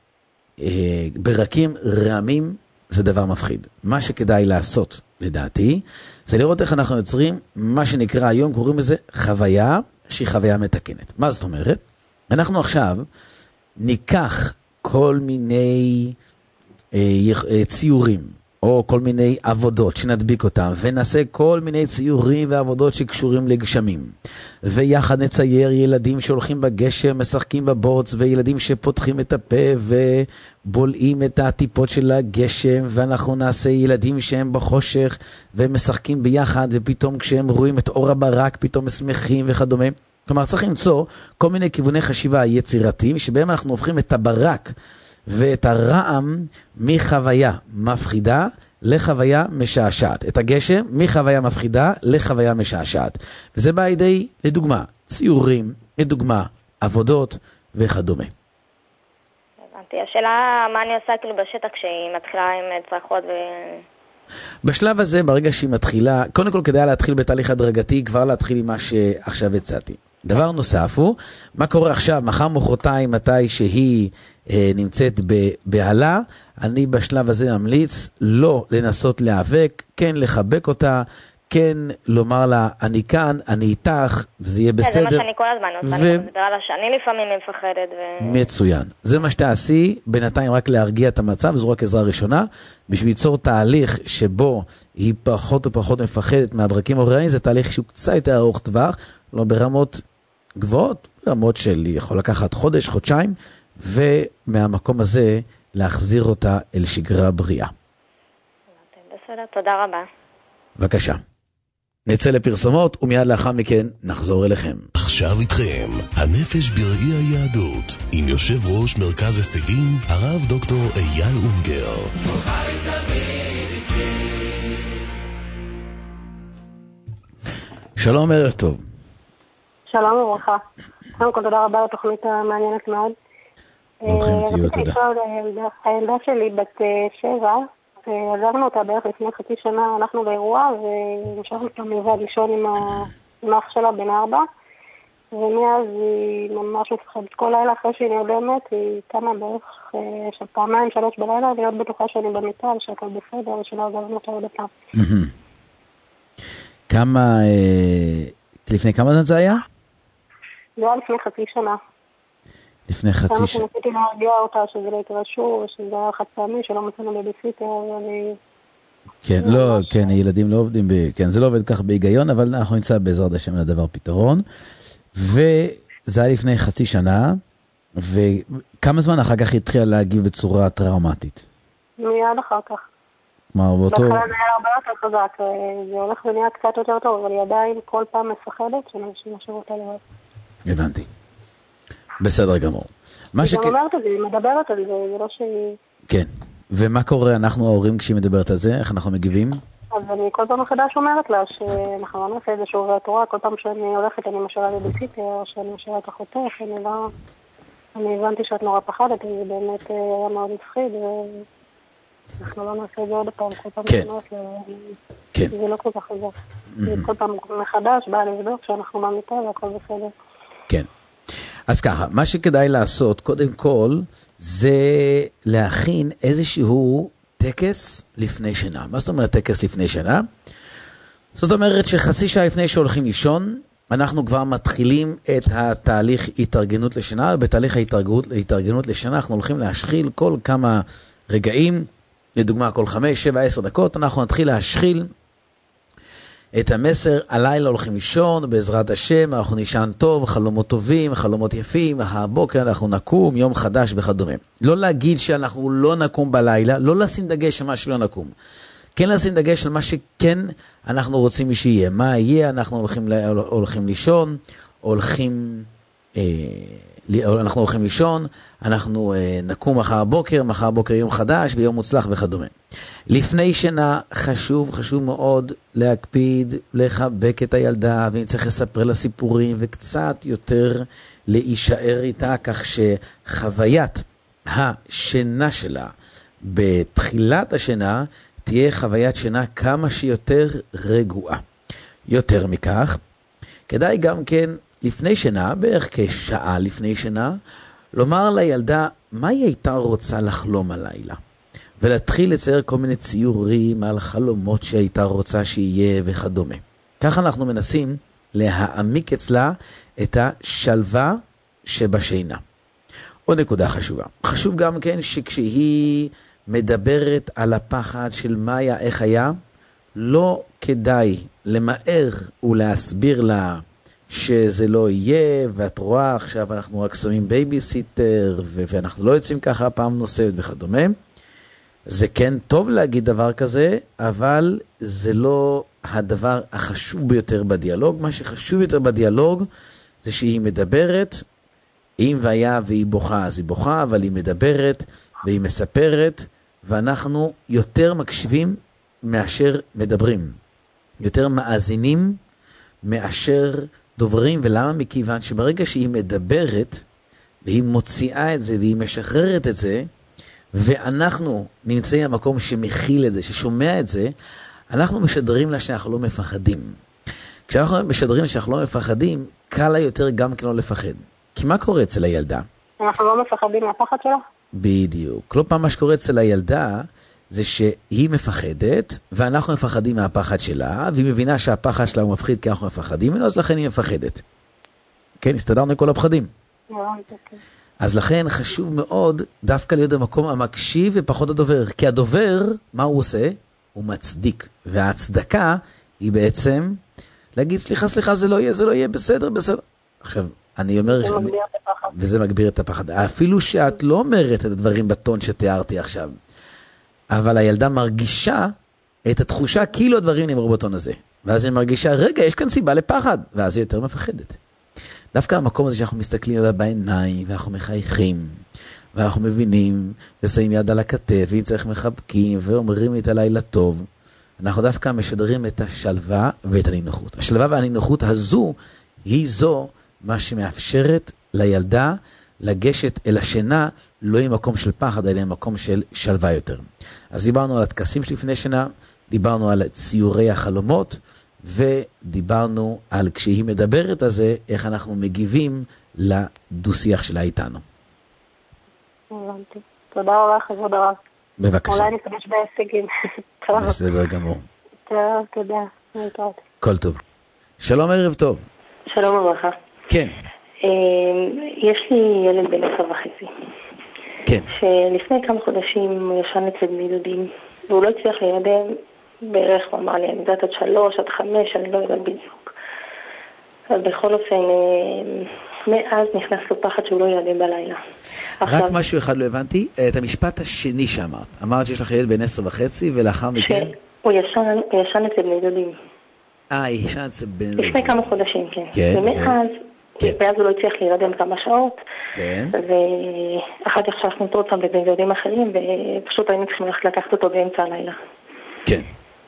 ברקים רעמים זה דבר מפחיד. מה שכדאי לעשות, לדעתי, זה לראות איך אנחנו יוצרים מה שנקרא היום, קוראים לזה חוויה שהיא חוויה מתקנת. מה זאת אומרת? אנחנו עכשיו ניקח כל מיני אה, ציורים, או כל מיני עבודות שנדביק אותם, ונעשה כל מיני ציורים ועבודות שקשורים לגשמים. ויחד נצייר ילדים שהולכים בגשם, משחקים בבוץ, וילדים שפותחים את הפה ובולעים את הטיפות של הגשם, ואנחנו נעשה ילדים שהם בחושך ומשחקים ביחד, ופתאום כשהם רואים את אור הברק, פתאום שמחים וכדומה. כלומר, צריך למצוא כל מיני כיווני חשיבה יצירתיים, שבהם אנחנו הופכים את הברק ואת הרעם מחוויה מפחידה לחוויה משעשעת. את הגשם מחוויה מפחידה לחוויה משעשעת. וזה בא לידי, לדוגמה, ציורים, לדוגמה, עבודות וכדומה. הבנתי. השאלה מה אני עושה כאילו בשטח כשהיא מתחילה עם צרחות ו... בשלב הזה, ברגע שהיא מתחילה, קודם כל כדאי להתחיל בתהליך הדרגתי, כבר להתחיל עם מה שעכשיו הצעתי. דבר נוסף הוא, מה קורה עכשיו, מחר מחרתיים, מתי שהיא אה, נמצאת בבהלה, אני בשלב הזה ממליץ לא לנסות להיאבק, כן לחבק אותה, כן לומר לה, אני כאן, אני איתך, וזה יהיה בסדר. זה מה שאני כל הזמן עושה, ו... אני מדבר על השני לפעמים מפחדת. ו... מצוין. זה מה שתעשי, בינתיים רק להרגיע את המצב, זו רק עזרה ראשונה, בשביל ליצור תהליך שבו היא פחות ופחות מפחדת מהברקים הוראיים, זה תהליך שהוא קצת יותר ארוך טווח, לא ברמות גבוהות, ברמות של יכול לקחת חודש, חודשיים, ומהמקום הזה להחזיר אותה אל שגרה בריאה. בסדר, תודה רבה. בבקשה. נצא לפרסומות ומיד לאחר מכן נחזור אליכם. עכשיו איתכם, הנפש בראי היהדות, עם יושב ראש מרכז הישגים, הרב דוקטור אייל אונגר. שלום, ערב טוב. שלום וברכה. קודם כל תודה רבה לתוכנית המעניינת מאוד. ברוכים תהיו, תודה. הילדה שלי בת שבע, עזרנו אותה בערך לפני חצי שנה, הלכנו לאירוע והמשכנו אותה מלבד לישון עם האח שלה בן ארבע, ומאז היא ממש מפחדת כל לילה אחרי שהיא נרדמת, היא קמה בערך של פעמיים שלוש בלילה, להיות בטוחה שאני במיטה ושהכל בסדר ושלא עזרנו אותה עוד פעם. כמה, לפני כמה זמן זה היה? זה היה לפני חצי שנה. לפני חצי שנה. כמה שניסיתי להרגיע אותה שזה לא יקרה שוב, שזה היה חד פעמי, שלא מצאנו בביסיטר, ואני... כן, לא, כן, הילדים לא עובדים, כן, זה לא עובד כך בהיגיון, אבל אנחנו נמצא בעזרת השם לדבר פתרון, וזה היה לפני חצי שנה, וכמה זמן אחר כך התחילה להגיב בצורה טראומטית? מיד אחר כך. מה, באותו... בכלל זה היה הרבה יותר חזק, זה הולך ונהיה קצת יותר טוב, אבל היא עדיין כל פעם מפחדת שנשאר אותה לבד. הבנתי. בסדר גמור. היא גם אומרת את זה, היא מדברת על זה, זה לא שהיא... כן. ומה קורה אנחנו ההורים כשהיא מדברת על זה? איך אנחנו מגיבים? אז אני כל פעם מחדש אומרת לה שאנחנו לא נעשה איזה שיעורי התורה, כל פעם שאני הולכת אני משאירה בביסיטר, או שאני משאירה את אחותך, אני לא... אני הבנתי שאת נורא פחדת, זה באמת היה מאוד מפחיד, ואנחנו לא נעשה את זה עוד פעם, כל פעם אומרת לה... כן. זה לא כל כך חזק. כל פעם מחדש באה לבדוק שאנחנו במיטה והכל בסדר. כן. אז ככה, מה שכדאי לעשות, קודם כל, זה להכין איזשהו טקס לפני שינה. מה זאת אומרת טקס לפני שינה? זאת אומרת שחצי שעה לפני שהולכים לישון, אנחנו כבר מתחילים את התהליך התארגנות לשינה, ובתהליך ההתארגנות, ההתארגנות לשינה אנחנו הולכים להשחיל כל כמה רגעים, לדוגמה כל חמש, שבע, עשר דקות, אנחנו נתחיל להשחיל את המסר, הלילה הולכים לישון, בעזרת השם, אנחנו נשען טוב, חלומות טובים, חלומות יפים, הבוקר אנחנו נקום, יום חדש וכדומה. לא להגיד שאנחנו לא נקום בלילה, לא לשים דגש על מה שלא נקום. כן לשים דגש על מה שכן אנחנו רוצים שיהיה. מה יהיה? אנחנו הולכים, הולכים לישון, הולכים, אה, אנחנו הולכים לישון, אנחנו אה, נקום מחר בוקר, מחר בוקר יום חדש ויום מוצלח וכדומה. לפני שינה חשוב, חשוב מאוד להקפיד, לחבק את הילדה, ואם צריך לספר לה סיפורים וקצת יותר להישאר איתה, כך שחוויית השינה שלה בתחילת השינה תהיה חוויית שינה כמה שיותר רגועה. יותר מכך, כדאי גם כן לפני שינה, בערך כשעה לפני שינה, לומר לילדה מה היא הייתה רוצה לחלום הלילה. ולהתחיל לצייר כל מיני ציורים על חלומות שהייתה רוצה שיהיה וכדומה. ככה אנחנו מנסים להעמיק אצלה את השלווה שבשינה. עוד נקודה חשובה. חשוב גם כן שכשהיא מדברת על הפחד של מה היה, איך היה, לא כדאי למהר ולהסביר לה שזה לא יהיה, ואת רואה עכשיו אנחנו רק שמים בייביסיטר, ואנחנו לא יוצאים ככה פעם נוספת וכדומה. זה כן טוב להגיד דבר כזה, אבל זה לא הדבר החשוב ביותר בדיאלוג. מה שחשוב יותר בדיאלוג זה שהיא מדברת, אם והיה והיא בוכה, אז היא בוכה, אבל היא מדברת והיא מספרת, ואנחנו יותר מקשיבים מאשר מדברים. יותר מאזינים מאשר דוברים, ולמה? מכיוון שברגע שהיא מדברת, והיא מוציאה את זה, והיא משחררת את זה, ואנחנו נמצאים במקום שמכיל את זה, ששומע את זה, אנחנו משדרים לה שאנחנו לא מפחדים. כשאנחנו משדרים שאנחנו לא מפחדים, קל לה יותר גם כן לא לפחד. כי מה קורה אצל הילדה? אנחנו לא מפחדים מהפחד שלה? בדיוק. לא פעם מה שקורה אצל הילדה, זה שהיא מפחדת, ואנחנו מפחדים מהפחד שלה, והיא מבינה שהפחד שלה הוא מפחיד כי אנחנו מפחדים ממנו, אז לכן היא מפחדת. כן, הסתדרנו כל הפחדים. אז לכן חשוב מאוד דווקא להיות במקום המקשיב ופחות הדובר. כי הדובר, מה הוא עושה? הוא מצדיק. וההצדקה היא בעצם להגיד, סליחה, סליחה, זה לא יהיה, זה לא יהיה, בסדר, בסדר. עכשיו, אני אומר... זה מגביר את הפחד. וזה מגביר את הפחד. אפילו שאת לא אומרת את הדברים בטון שתיארתי עכשיו. אבל הילדה מרגישה את התחושה כאילו הדברים נאמרו בטון הזה. ואז היא מרגישה, רגע, יש כאן סיבה לפחד. ואז היא יותר מפחדת. דווקא המקום הזה שאנחנו מסתכלים עליו בעיניים, ואנחנו מחייכים, ואנחנו מבינים, ושמים יד על הכתף, ואם צריך מחבקים, ואומרים את הלילה טוב, אנחנו דווקא משדרים את השלווה ואת הנינוחות. השלווה והנינוחות הזו, היא זו מה שמאפשרת לילדה לגשת אל השינה, לא עם מקום של פחד, אלא עם מקום של שלווה יותר. אז דיברנו על התקסים שלפני שינה, דיברנו על ציורי החלומות, ודיברנו על כשהיא מדברת על זה, איך אנחנו מגיבים לדו-שיח שלה איתנו. הבנתי. תודה רבה, כבוד הרב. בבקשה. אולי נפגש בהישגים. בסדר גמור. טוב, תודה. להתראות. כל טוב. שלום, ערב טוב. שלום וברכה. כן. יש לי ילד בן עשר וחצי. כן. שלפני כמה חודשים הוא ישן אצל בני דודים, והוא לא הצליח להירדם בערך, הוא אמר לי, אני יודעת עד שלוש, עד חמש, אני לא יודעת בדיוק. אבל בכל אופן, מאז נכנס לו פחד שהוא לא יירדם בלילה. רק משהו אחד לא הבנתי, את המשפט השני שאמרת. אמרת שיש לך ילד בן עשר וחצי, ולאחר מכן... הוא ישן אצל בני דודים. אה, ישן אצל בני דודים. לפני כמה חודשים, כן. כן. ומאז... כן. ואז הוא לא הצליח להירדם כמה שעות, כן. ואחר כך שלחנו אותו אותם לבני דודים אחרים, ופשוט היינו צריכים ללכת לקחת אותו באמצע הלילה. כן.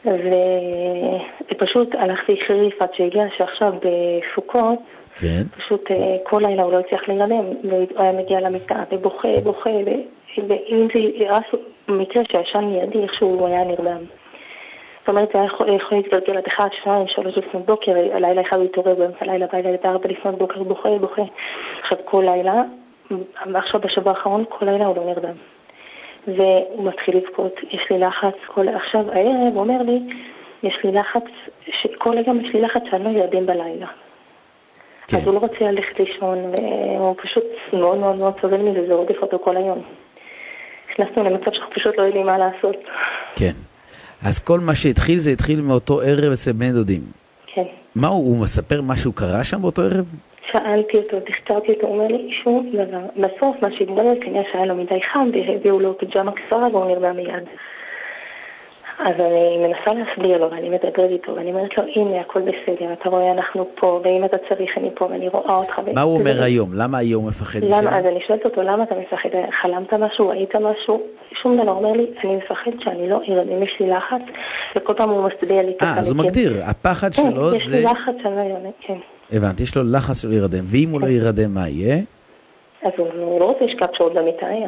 ופשוט הלך והחריף עד שהגיע שעכשיו בסוכות, כן. פשוט כל לילה הוא לא הצליח להירדם, והוא היה מגיע למיטה ובוכה, בוכה, ואם זה היה מקרה שהישן לידי, איך שהוא היה נרדם. זאת אומרת, היה יכול להתגלגל עד אחד, שתיים, שלוש לפנות בוקר, הלילה אחד הוא התעורר באמצע הלילה, בלילה בארבע לפנות בוקר, בוכה, בוכה. עכשיו כל לילה, עכשיו בשבוע האחרון, כל לילה הוא לא נרדם. והוא מתחיל לבכות, יש לי לחץ, כל... עכשיו הערב אומר לי, יש לי לחץ, ש... כל היום יש לי לחץ שאני לא ירדם בלילה. כן. אז הוא לא רוצה ללכת לישון, והוא פשוט מאוד מאוד מאוד סובל מזה, זה רודף אותו כל היום. הכנסנו למצב שאנחנו פשוט לא יודעים מה לעשות. כן. אז כל מה שהתחיל, זה התחיל מאותו ערב אצל בני דודים. כן. מה הוא, הוא מספר משהו קרה שם באותו ערב? שאלתי אותו, תחתרתי אותו, הוא אומר לי, שום דבר. בסוף מה שהתברר, כנראה שהיה לו מדי חם, והביאו לו פיג'מה קצרה, והוא נרדם מיד. אז אני מנסה להסביר לו, ואני מדברת איתו, ואני אומרת לו, הנה, הכל בסדר, אתה רואה, אנחנו פה, ואם אתה צריך, אני פה, ואני רואה אותך. מה הוא אומר היום? למה היום מפחד משם? למה? אז אני שואלת אותו, למה אתה מפחד? חלמת משהו? היית משהו? שום דבר אומר לי, אני מפחד שאני לא ארדם, יש לי לחץ, וכל פעם הוא מסביע לי. אה, אז הוא מגדיר, הפחד שלו זה... יש לי לחץ שאני לא ארדם, כן. הבנתי, יש לו לחץ שלא ירדם, ואם הוא לא ירדם, מה יהיה? אז הוא לא רוצה לשכב שעות במיטה,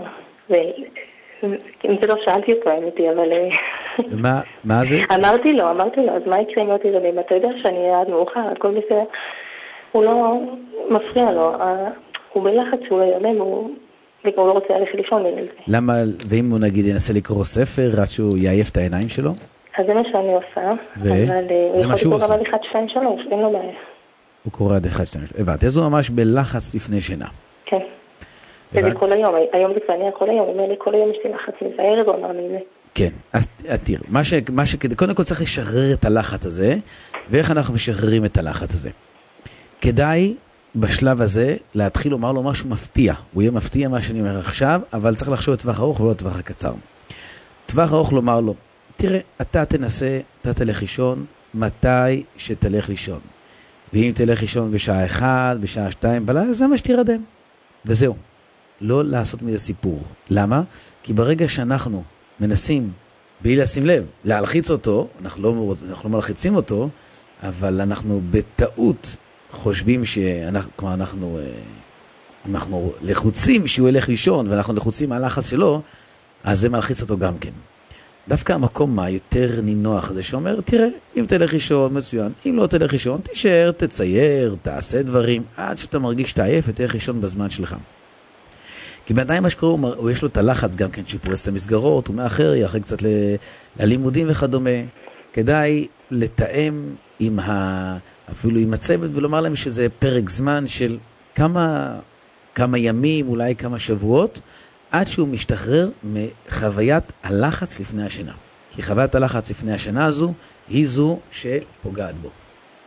אם זה לא שאלתי אותו, האמיתי, אבל... מה, מה זה? אמרתי לו, אמרתי לו, אז מה יקרה אם לא תרדם? אתה יודע שאני עד מאוחר, הכל בסדר. הוא לא מפריע לו, הוא בלחץ שהוא לא ירדם, והוא לא רוצה ללכת לישון מזה. למה, ואם הוא נגיד ינסה לקרוא ספר, עד שהוא יעייף את העיניים שלו? אז זה מה שאני עושה, אבל הוא יכול לקרוא גם עד אחד, שתיים, שלוש, אין לו בעיה. הוא קורא עד אחד, שתיים, הבנתי, אז הוא ממש בלחץ לפני שינה. כן. וזה כל היום, היום זה כבר נהיה כל היום, הוא אומר לי כל היום יש לי לחץ מזה, הערב הוא אמר לי זה. כן, אז תראה, מה ש, מה שכדי, קודם כל צריך לשחרר את הלחץ הזה, ואיך אנחנו משחררים את הלחץ הזה. כדאי בשלב הזה להתחיל לומר לו משהו מפתיע, הוא יהיה מפתיע מה שאני אומר עכשיו, אבל צריך לחשוב את טווח ארוך ולא טווח הקצר. טווח ארוך לומר לו, תראה, אתה תנסה, אתה תלך לישון, מתי שתלך לישון. ואם תלך לישון בשעה אחת, בשעה שתיים, בלילה, זה מה שתירדם. וזהו. לא לעשות מזה סיפור. למה? כי ברגע שאנחנו מנסים בלי לשים לב, להלחיץ אותו, אנחנו לא, אנחנו לא מלחיצים אותו, אבל אנחנו בטעות חושבים שאנחנו, כמו אנחנו, אנחנו לחוצים שהוא ילך לישון, ואנחנו לחוצים מהלחץ שלו, אז זה מלחיץ אותו גם כן. דווקא המקום מה יותר נינוח זה שאומר, תראה, אם תלך לישון, מצוין, אם לא תלך לישון, תישאר, תצייר, תעשה דברים, עד שאתה מרגיש שאתה עייף ותלך לישון בזמן שלך. כי בינתיים מה שקורה, הוא, הוא יש לו את הלחץ גם כן, שפורס את המסגרות, הוא מאחר, יאחר קצת ל, ללימודים וכדומה. כדאי לתאם עם ה, אפילו עם הצוות ולומר להם שזה פרק זמן של כמה, כמה ימים, אולי כמה שבועות, עד שהוא משתחרר מחוויית הלחץ לפני השינה. כי חוויית הלחץ לפני השינה הזו, היא זו שפוגעת בו.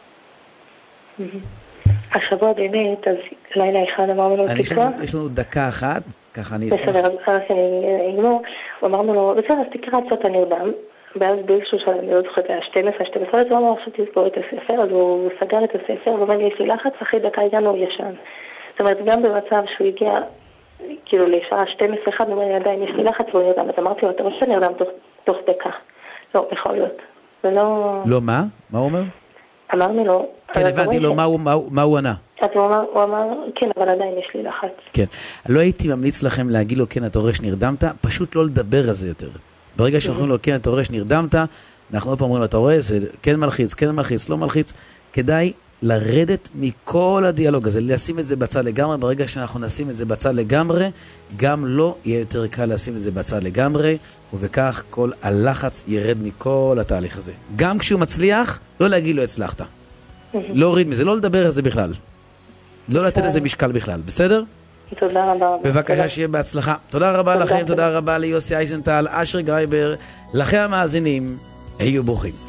השבוע באמת, אז לילה אחד אמרנו לו תקרא. יש לנו דקה אחת, ככה אני אשמח. בסדר, אז אחר כך אני אגמור. אמרנו לו, בסדר, אז תקרא קצת הנרדם. ואז באיזשהו שלב, אני לא זוכרת, היה שתים עשרה, שתים עשרה, אז הוא אמר, עכשיו תסגור את הספר, אז הוא סגר את הספר, ואומר לי, יש לי לחץ, אחרי דקה הגענו, הוא ישן. זאת אומרת, גם במצב שהוא הגיע, כאילו, לשעה שתים עשרה אחד, הוא אומר לי, עדיין, יש לי לחץ, והוא נרדם. אז אמרתי לו, אתה רוצה שנרדם תוך דקה? לא, יכול להיות. ולא... לא, מה? מה הוא אומר? אמרנו לו... כן, הבנתי לו, מה הוא ענה? אז הוא אמר, הוא אמר, כן, אבל עדיין יש לי לחץ. כן. לא הייתי ממליץ לכם להגיד לו, כן, אתה רואה שנרדמת, פשוט לא לדבר על זה יותר. ברגע שאנחנו לו, כן, אתה רואה שנרדמת, אנחנו עוד פעם אומרים, אתה רואה, זה כן מלחיץ, כן מלחיץ, לא מלחיץ, כדאי לרדת מכל הדיאלוג הזה, לשים את זה בצד לגמרי. ברגע שאנחנו נשים את זה בצד לגמרי, גם לא יהיה יותר קל לשים את זה בצד לגמרי, ובכך כל הלחץ ירד מכל התהליך הזה. גם כשהוא מצליח, לא להגיד לו הצלחת. לא הוריד מזה, לא לדבר על זה בכלל. לא לתת לזה משקל בכלל, בסדר? תודה רבה. בבקשה, שיהיה בהצלחה. תודה רבה לכם, תודה רבה ליוסי אייזנטל, אשר גרייבר, לכם המאזינים, היו ברוכים.